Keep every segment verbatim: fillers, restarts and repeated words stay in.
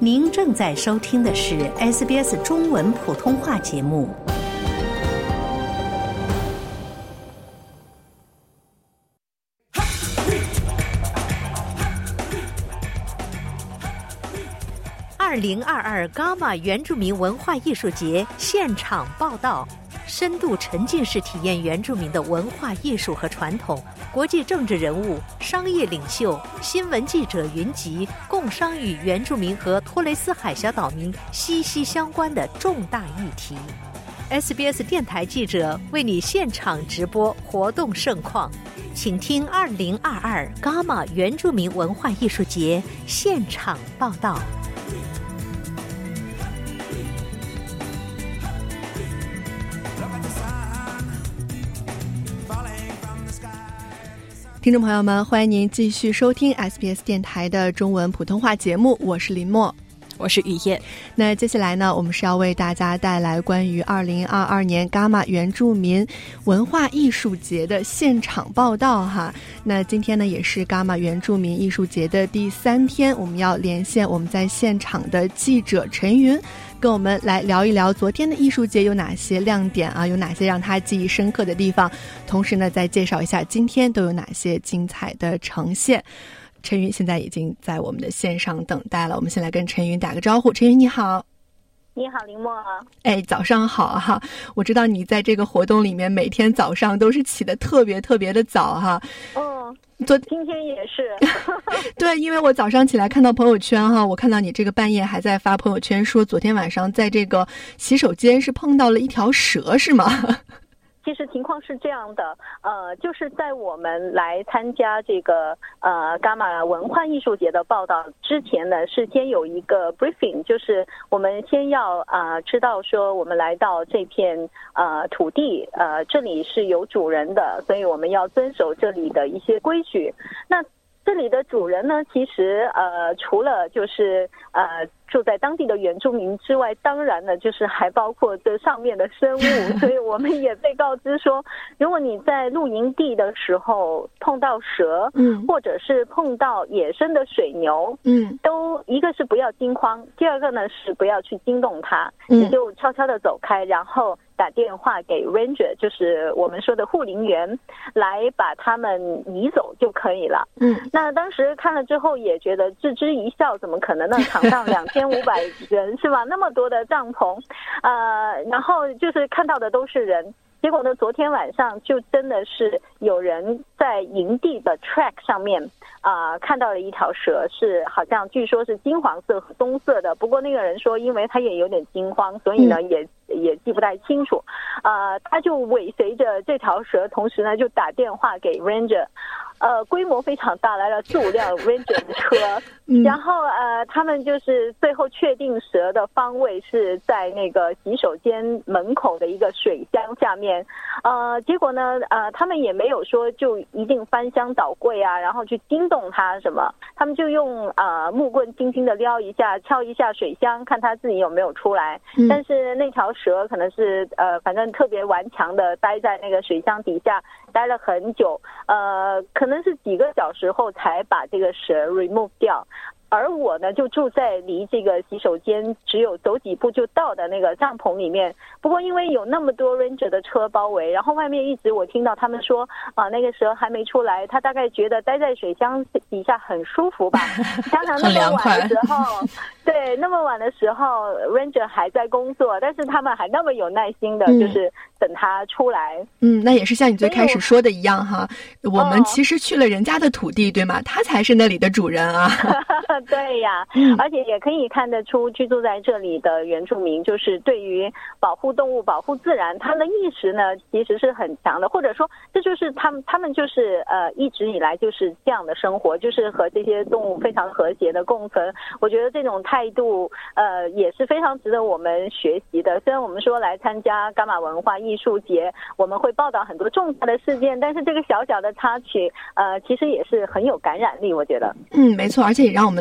您正在收听的是 S B S 中文普通话节目。二零二二伽马原住民文化艺术节现场报道，深度沉浸式体验原住民的文化艺术和传统，国际政治人物、商业领袖、新闻记者云集，共商与原住民和托雷斯海峡岛民息息相关的重大议题。S B S 电台记者为你现场直播活动盛况，请听二零二二伽马原住民文化艺术节现场报道。 听众朋友们，欢迎您继续收听 S B S 电台的中文普通话节目，我是林默， 我是雨夜。 那接下来呢，我们是要为大家带来关于二零二二年伽马原住民文化艺术节的现场报道哈。那今天呢，也是伽马原住民艺术节的第三天，我们要连线我们在现场的记者陈云，跟我们来聊一聊昨天的艺术节有哪些亮点啊，有哪些让他记忆深刻的地方，同时呢，再介绍一下今天都有哪些精彩的呈现。陈云现在已经在我们的线上等待了，我们先来跟陈云打个招呼。陈云你好。 你好，林默。 哎，早上好哈！我知道你在这个活动里面每天早上都是起得特别特别的早哈。 嗯， 昨今天也是。 对，因为我早上起来看到朋友圈哈，我看到你这个半夜还在发朋友圈说昨天晚上在这个洗手间是碰到了一条蛇，是吗？ 其实情况是这样的，呃，就是在我们来参加这个呃伽马文化艺术节的报道之前呢，是先有一个 briefing， 就是我们先要呃知道说我们来到这片呃土地，呃这里是有主人的，所以我们要遵守这里的一些规矩。那这里的主人呢，其实呃除了就是呃住在当地的原住民之外，当然呢就是还包括这上面的生物，所以我们也被告知说，如果你在露营地的时候碰到蛇，嗯，或者是碰到野生的水牛，嗯，都一个是不要惊慌，第二个呢是不要去惊动它，你就悄悄的走开，然后打电话给 ranger， 就是我们说的护林员，来把他们移走就可以了。嗯，那当时看了之后也觉得置之一笑，怎么可能呢？场上两千五百人是吧？那么多的帐篷，呃，然后就是看到的都是人。结果呢，昨天晚上就真的是有人在营地的 track 上面啊、呃、看到了一条蛇，是好像据说是金黄色和棕色的。不过那个人说，因为他也有点惊慌，所以呢、嗯、也也记不太清楚。呃，他就尾随着这条蛇，同时呢就打电话给 ranger。呃，规模非常大，来了四五辆 ranger 的车，嗯、然后呃，他们就是最后确定蛇的方位是在那个洗手间门口的一个水箱下面，呃，结果呢，呃，他们也没有说就一定翻箱倒柜啊，然后去惊动它什么，他们就用呃木棍轻轻的撩一下，敲一下水箱，看它自己有没有出来。嗯、但是那条蛇可能是呃，反正特别顽强的待在那个水箱底下，待了很久，呃，可能是几个小时后才把这个蛇 remove 掉。而我呢，就住在离这个洗手间只有走几步就到的那个帐篷里面。不过因为有那么多 ranger 的车包围，然后外面一直我听到他们说啊，那个蛇还没出来，他大概觉得待在水箱底下很舒服吧。常常那么晚的时候，对，那么晚的时候 ranger 还在工作，但是他们还那么有耐心的，就是等他出来。 嗯，那也是像你最开始说的一样哈，我们其实去了人家的土地，对吗？他才是那里的主人啊。 对呀，而且也可以看得出居住在这里的原住民就是对于保护动物、保护自然，他们的意识呢其实是很强的，或者说这就是他们他们就是呃一直以来就是这样的生活，就是和这些动物非常和谐的共存。我觉得这种态度呃也是非常值得我们学习的。虽然我们说来参加伽马文化艺术节，我们会报道很多重大的事件，但是这个小小的插曲呃其实也是很有感染力，我觉得。 嗯，没错，而且也让我们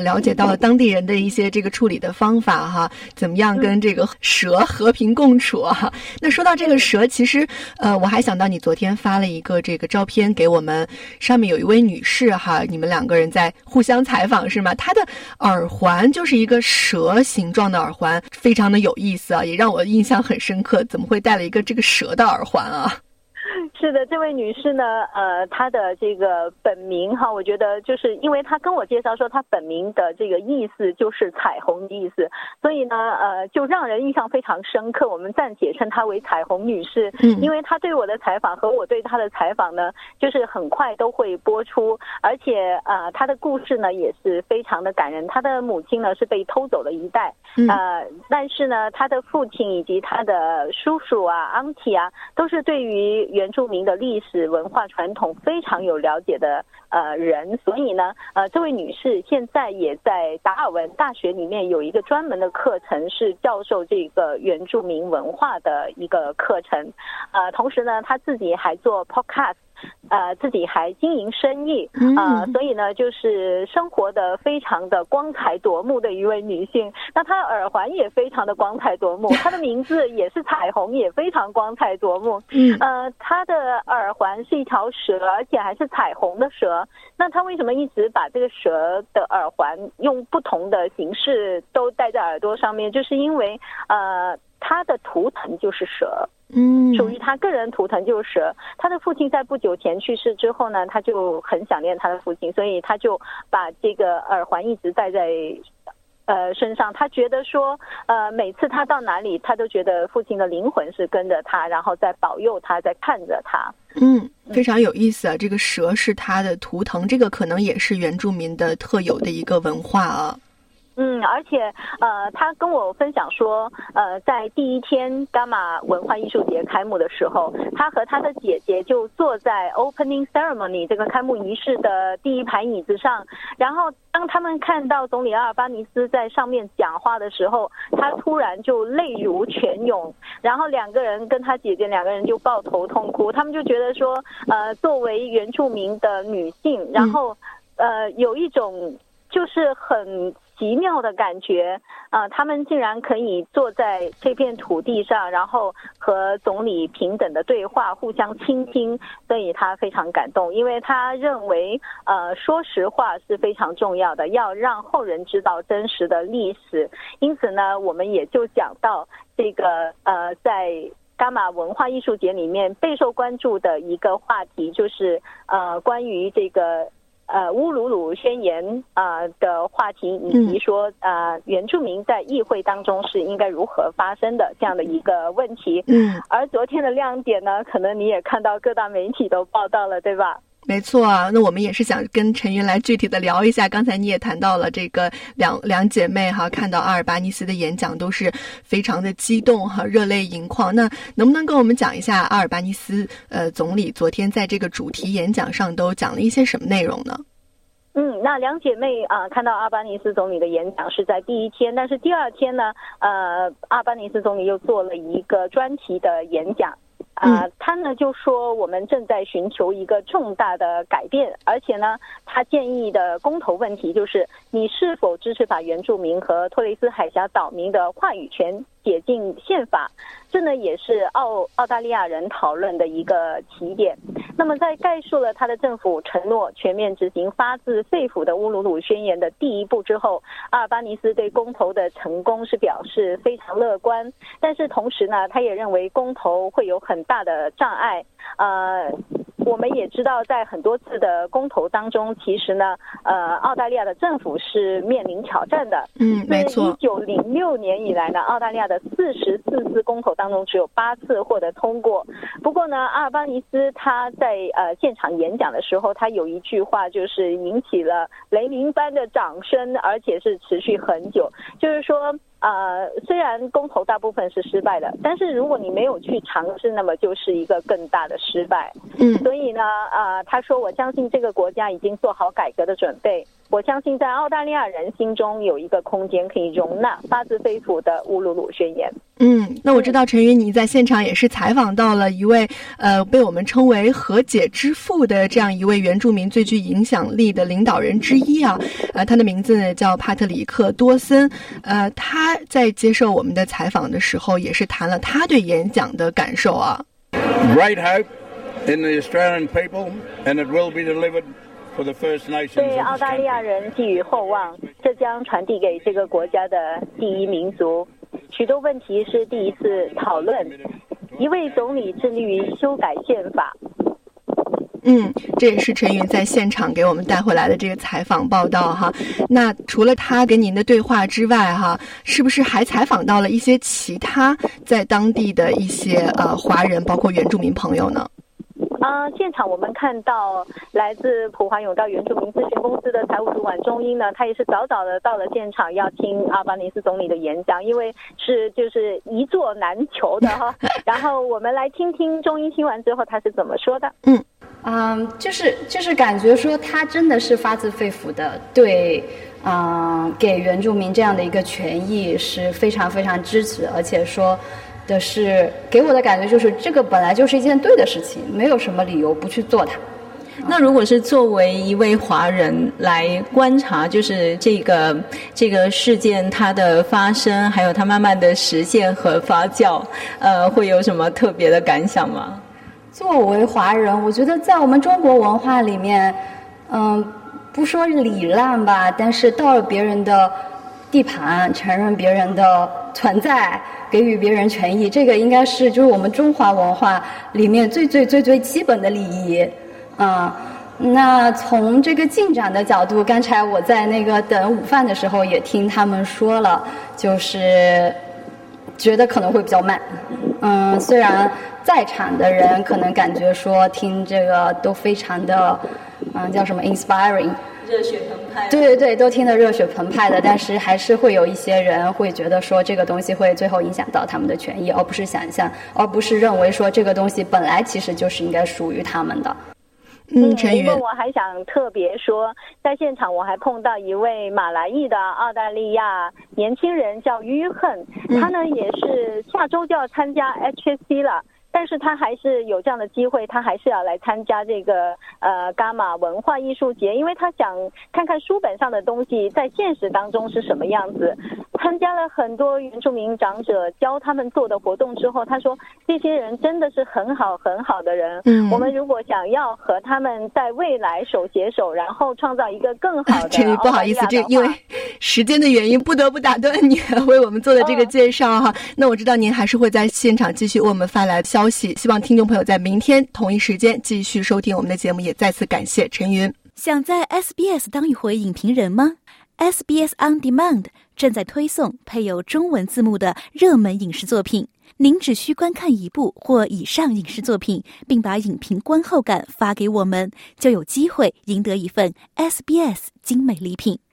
了解到了当地人的一些这个处理的方法哈，怎么样跟这个蛇和平共处啊。那说到这个蛇，其实呃，我还想到你昨天发了一个这个照片给我们，上面有一位女士哈，你们两个人在互相采访是吗？她的耳环就是一个蛇形状的耳环，非常的有意思啊，也让我印象很深刻。怎么会戴了一个这个蛇的耳环啊？ 是的，这位女士呢，呃，她的这个本名哈，我觉得就是因为她跟我介绍说，她本名的这个意思就是彩虹的意思，所以呢，呃，就让人印象非常深刻。我们暂且称她为彩虹女士，嗯，因为她对我的采访和我对她的采访呢，就是很快都会播出，而且呃，她的故事呢也是非常的感人。她的母亲呢是被偷走了一代，呃，但是呢，她的父亲以及她的叔叔啊、auntie 啊，都是对于原住民的历史文化传统非常有了解的呃人，所以呢，呃，这位女士现在也在达尔文大学里面有一个专门的课程，是教授这个原住民文化的一个课程，呃，同时呢，她自己还做 podcast。呃，自己还经营生意啊、呃，所以呢，就是生活的非常的光彩夺目的一位女性。那她的耳环也非常的光彩夺目，她的名字也是彩虹，也非常光彩夺目。呃，她的耳环是一条蛇，而且还是彩虹的蛇。那她为什么一直把这个蛇的耳环用不同的形式都戴在耳朵上面？就是因为呃，她的图腾就是蛇。嗯，属于他个人图腾就是蛇。他的父亲在不久前去世之后呢，他就很想念他的父亲，所以他就把这个耳环一直戴在呃身上。他觉得说，呃，每次他到哪里，他都觉得父亲的灵魂是跟着他，然后在保佑他，在看着他。 嗯，非常有意思啊！这个蛇是他的图腾，这个可能也是原住民的特有的一个文化啊。 嗯，而且呃，他跟我分享说，呃，在第一天伽马文化艺术节开幕的时候，他和他的姐姐就坐在 opening ceremony 这个开幕仪式的第一排椅子上，然后当他们看到总理阿尔巴尼斯在上面讲话的时候，他突然就泪如泉涌，然后两个人跟他姐姐两个人就抱头痛哭，他们就觉得说，呃，作为原住民的女性，然后呃，有一种就是很奇妙的感觉啊、呃！他们竟然可以坐在这片土地上，然后和总理平等的对话，互相倾听，所以他非常感动，因为他认为，呃，说实话是非常重要的，要让后人知道真实的历史。因此呢，我们也就讲到这个呃，在伽马文化艺术节里面备受关注的一个话题，就是呃，关于这个。呃，乌鲁鲁宣言啊、呃、的话题，以及说呃原住民在议会当中是应该如何发生的这样的一个问题。嗯，而昨天的亮点呢，可能你也看到各大媒体都报道了，对吧？ 没错啊，那我们也是想跟陈云来具体的聊一下。刚才你也谈到了这个两两姐妹哈，看到阿尔巴尼斯的演讲都是非常的激动哈，热泪盈眶。那能不能跟我们讲一下阿尔巴尼斯呃总理昨天在这个主题演讲上都讲了一些什么内容呢？ 嗯，那两姐妹啊、呃，看到阿巴尼斯总理的演讲是在第一天，但是第二天呢，呃，阿巴尼斯总理又做了一个专题的演讲。啊、呃，他呢就说我们正在寻求一个重大的改变，而且呢，他建议的公投问题就是你是否支持把原住民和托雷斯海峡岛民的话语权写进宪法，这呢也是澳澳大利亚人讨论的一个起点。那么在概述了他的政府承诺全面执行发自肺腑的乌鲁鲁宣言的第一步之后，阿尔巴尼斯对公投的成功是表示非常乐观，但是同时呢，他也认为公投会有很大的障碍。呃，我们也知道，在很多次的公投当中，其实呢，呃，澳大利亚的政府是面临挑战的。 嗯，没错。 一九零六年以来呢，澳大利亚的四十四次公投当中，只有八次获得通过。不过呢，阿尔巴尼斯他在呃现场演讲的时候，他有一句话就是引起了雷鸣般的掌声，而且是持续很久，就是说。呃，虽然公投大部分是失败的，但是如果你没有去尝试，那么就是一个更大的失败。嗯，所以呢，呃，他说我相信这个国家已经做好改革的准备， 我相信在澳大利亚人心中有一个空间可以容纳发自肺腑的乌鲁鲁宣言。 嗯，那我知道陈云你在现场也是采访到了一位呃被我们称为和解之父的这样一位原住民最具影响力的领导人之一啊，呃他的名字呢叫帕特里克多森，呃他在接受我们的采访的时候也是谈了他对演讲的感受啊。 Great hope in the Australian people and it will be delivered for the First Nations. 对澳大利亚人寄予厚望，这将传递给这个国家的第一民族。许多问题是第一次讨论，一位总理致力于修改宪法。 嗯，这也是陈云在现场给我们带回来的这个采访报道哈。那除了他跟您的对话之外哈，是不是还采访到了一些其他在当地的一些呃华人，包括原住民朋友呢？ 啊、呃，现场我们看到来自普华永道原住民咨询公司的财务主管钟英呢，他也是早早的到了现场要听阿巴尼斯总理的演讲，因为是就是一座难求的哈。然后我们来听听钟英听完之后他是怎么说的。 嗯嗯，就是就是感觉说他真的是发自肺腑的对嗯、呃、给原住民这样的一个权益是非常非常支持，而且说的是给我的感觉就是这个本来就是一件对的事情，没有什么理由不去做它。 那如果是作为一位华人来观察，就是这个这个事件它的发生，还有它慢慢的实现和发酵，呃，会有什么特别的感想吗？ 作为华人，我觉得在我们中国文化里面，嗯，不说礼让吧，但是到了别人的地盘，承认别人的存在，给予别人权益，这个应该是就是我们中华文化里面最最最最基本的礼仪。嗯，那从这个进展的角度，刚才我在那个等午饭的时候也听他们说了，就是觉得可能会比较慢。嗯，虽然在场的人可能感觉说听这个都非常的，嗯，叫什么 inspiring。 热血澎湃， 对对对，都听得热血澎湃的，但是还是会有一些人会觉得说这个东西会最后影响到他们的权益，而不是想象，而不是认为说这个东西本来其实就是应该属于他们的。 嗯，陈云， 因为我还想特别说，在现场我还碰到一位马来裔的澳大利亚年轻人，叫于恨，他呢也是下周就要参加 H S C 了。但是他还是有这样的机会，他还是要来参加这个呃伽马文化艺术节，因为他想看看书本上的东西在现实当中是什么样子。参加了很多原住民长者教他们做的活动之后，他说这些人真的是很好很好的人。嗯，我们如果想要和他们在未来手携手，然后创造一个更好的， 这不好意思，这因为时间的原因，不得不打断你为我们做的这个介绍哈。嗯、那我知道您还是会在现场继续为我们发来消息，希望听众朋友在明天同一时间继续收听我们的节目，也再次感谢陈云。 想在 S B S 当一回影评人吗？ S B S On Demand 正在推送配有中文字幕的热门影视作品，您只需观看一部或以上影视作品，并把影评观后感发给我们，就有机会赢得一份 S B S 精美礼品。